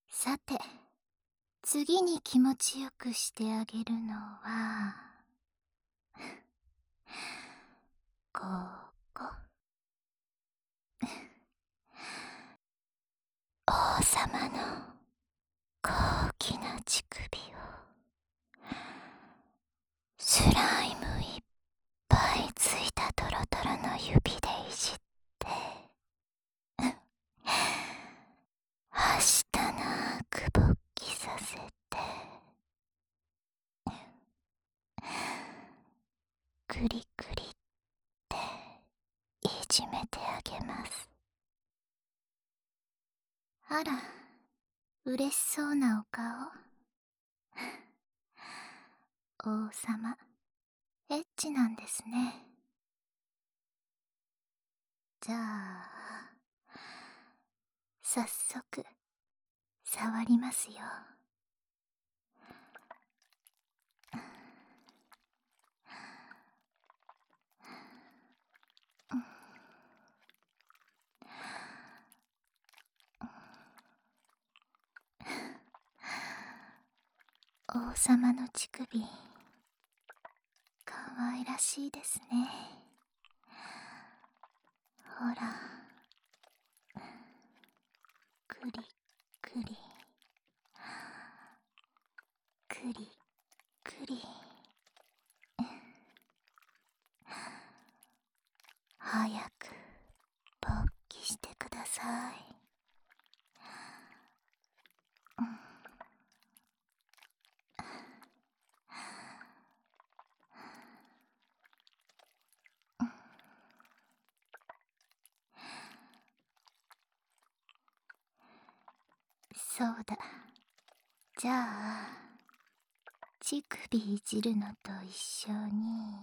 さて、次に気持ちよくしてあげるのは、ここ。王様の高貴な乳首を、スライムいっぱいついたトロトロの指でいじって、はしたなく勃起させて、クリクリっていじめてあげます。あら、嬉しそうなお顔。王様、エッチなんですね。じゃあ、早速、触りますよ。王様の乳首、かわいらしいですね。ほら、クリクリ、クリクリ。早く勃起してください。そうだ。じゃあ、乳首いじるのと一緒に。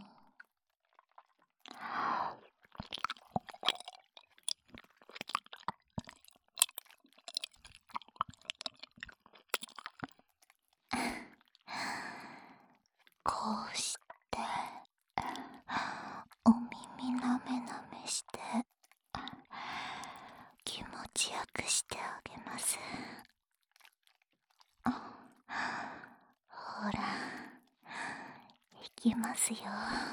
こうして、お耳なめなめして、気持ちよくしてあげます。ほら、いきますよ。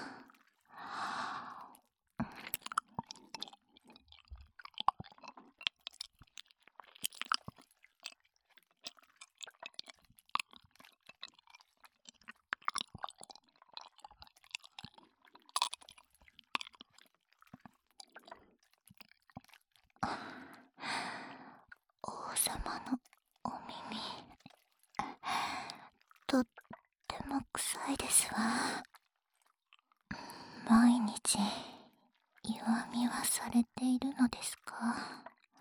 王様のお耳、とっても臭いですわ。毎日弱みはされているのですか？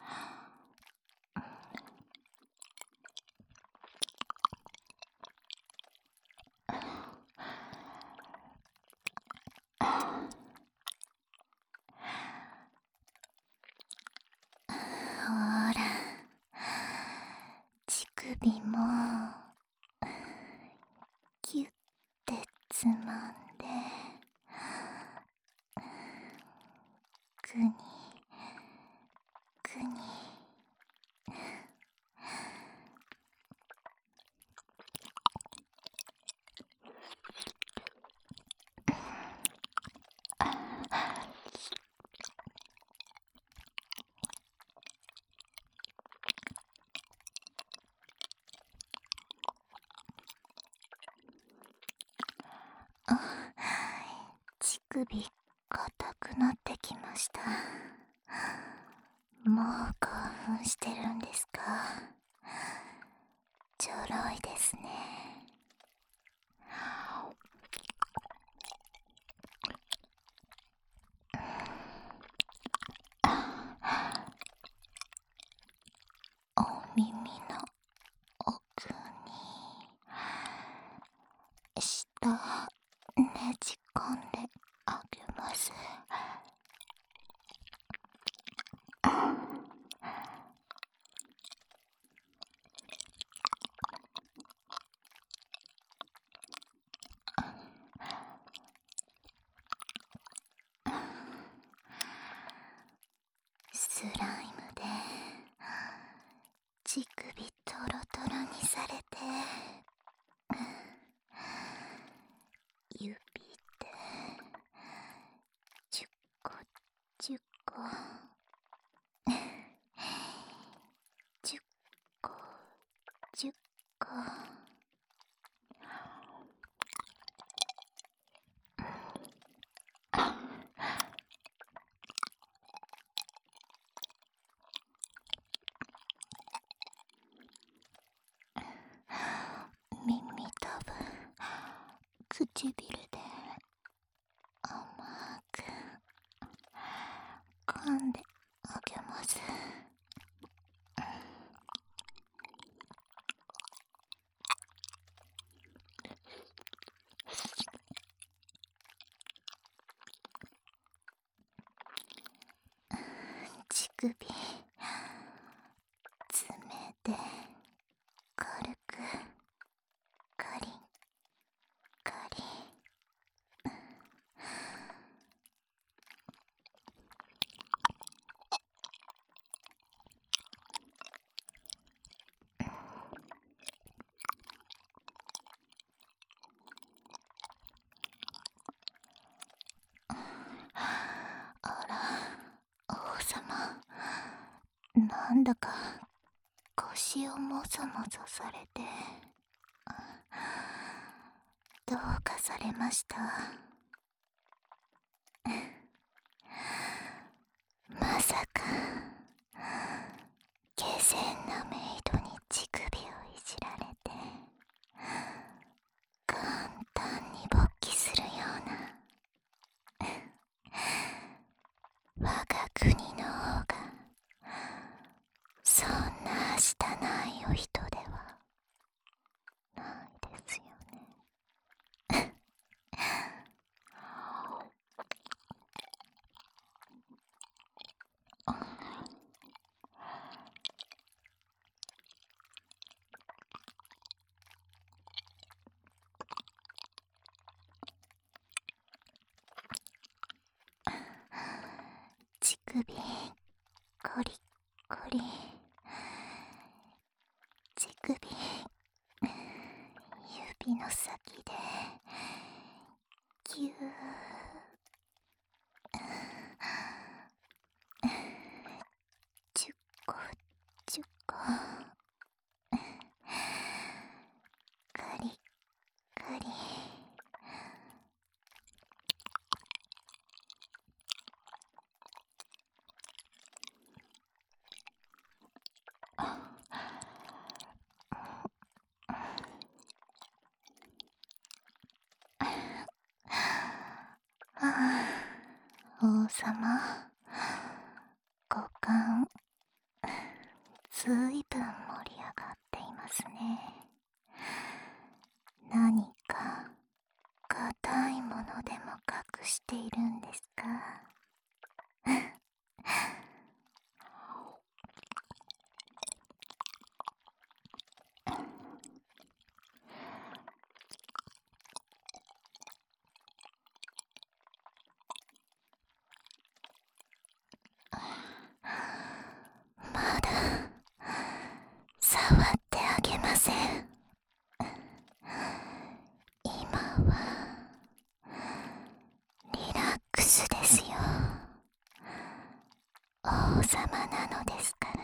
ほら、乳首もキュッてつまんで、くにくに。乳首硬くなってきました。もう興奮してるんですか？ちょろいですね。お耳の奥に舌ねじ込んであげます。 トロトロにされて、指で10個10個10個10個耳たぶ唇で甘く噛んであげます。乳首爪で軽くカリンカリン。あら、王様、なんだか腰をもぞもぞされて、どうかされました？まさか下賤なメイドに乳首をいじられて簡単に勃起するような我が国の王がそんなはしたないお人ではないですよね。乳首コリコリ、乳首指の先でぎゅー10個10個カリカリ。王様、五感ずいぶん盛り上がっていますね。何か硬いものでも隠しているんですか？まだ触ってあげません。今はリラックスですよ。王様なのですから。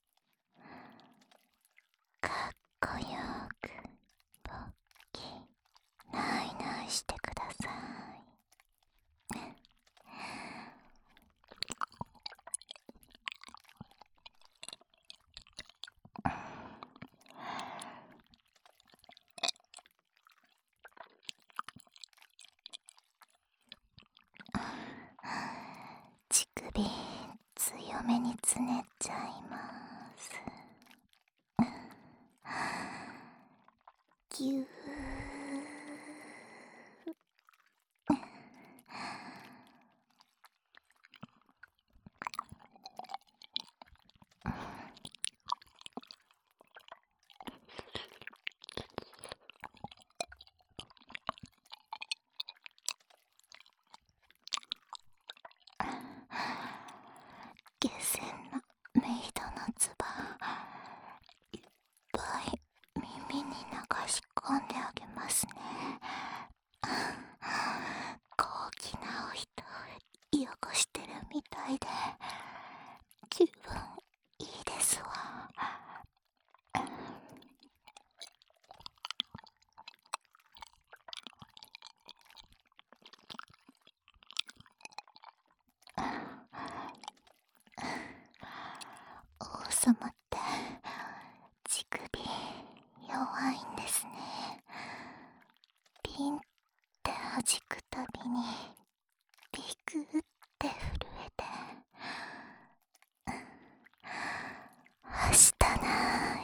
かっこよく勃起ナイナイしてください。乳首強めにつねっちゃいます。ぎゅー。下賤なメイドのつばし込んであげますね。高貴なお人を汚してるみたいで気分いいですわ。王様って乳首弱いんですね。ピンって弾くたびにビクって震えて、はしたない。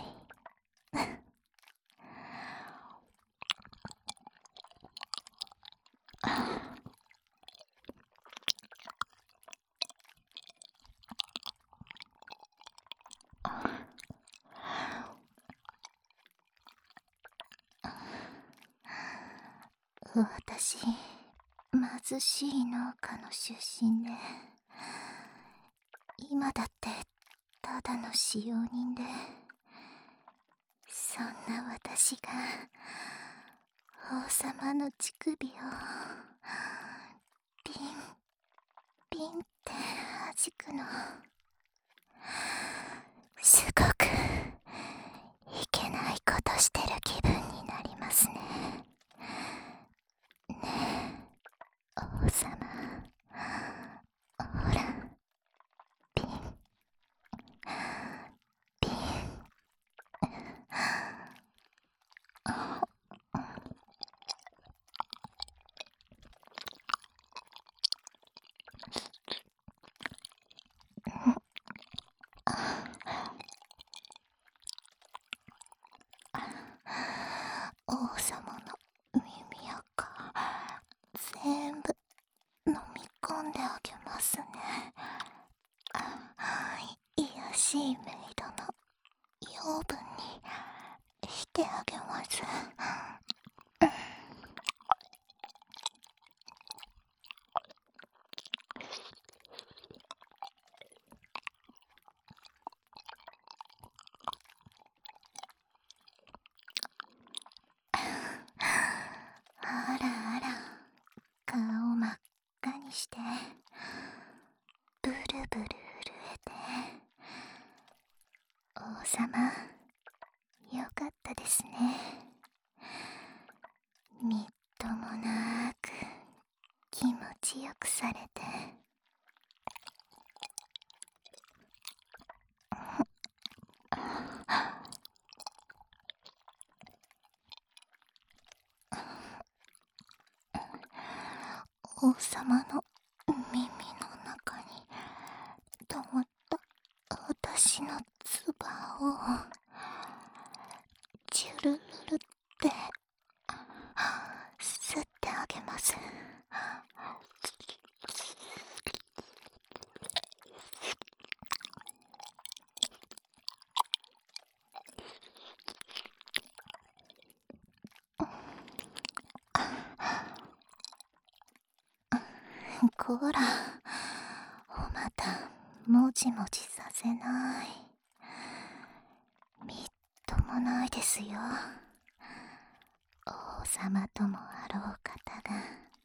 私、貧しい農家の出身で、今だってただの使用人で、そんな私が王様の乳首をピンピンって弾くの、すごくいけないことしてる気分になりますね。ねえ、王様、ほら、ピンピン。王様の耳垢全部飲み込んであげますね。いやしいメイドの養分にしてあげます。あらあら、顔真っ赤にしてブルブル震えて、王様よかったですね。みっともなく気持ちよくされて。王様の耳の中に溜まった私の唾をチュルルルって吸ってあげます。こら、またもじもじさせない。みっともないですよ。王様ともあろう方が。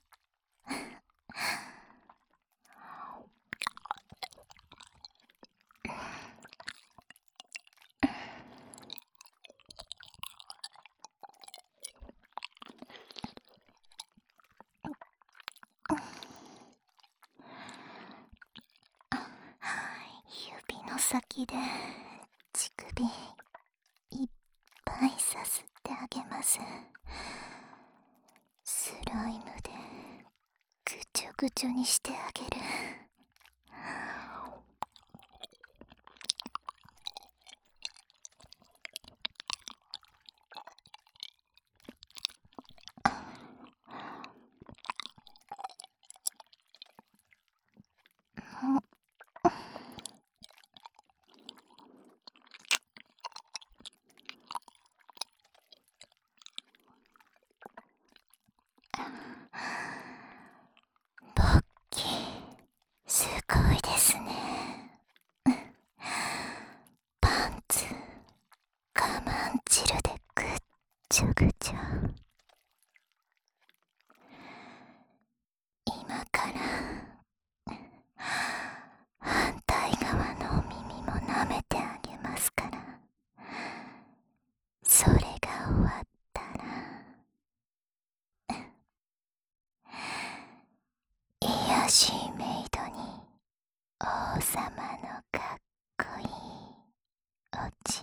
指の先で乳首いっぱいさすってあげます。スライムでぐちょぐちょにしてあげる。ボッキー、すごいですね。パンツ我慢汁でぐっちょぐちょ。今から反対側のお耳も舐めてあげますから、それが終わったらいやしいメイドに王様のかっこいいおち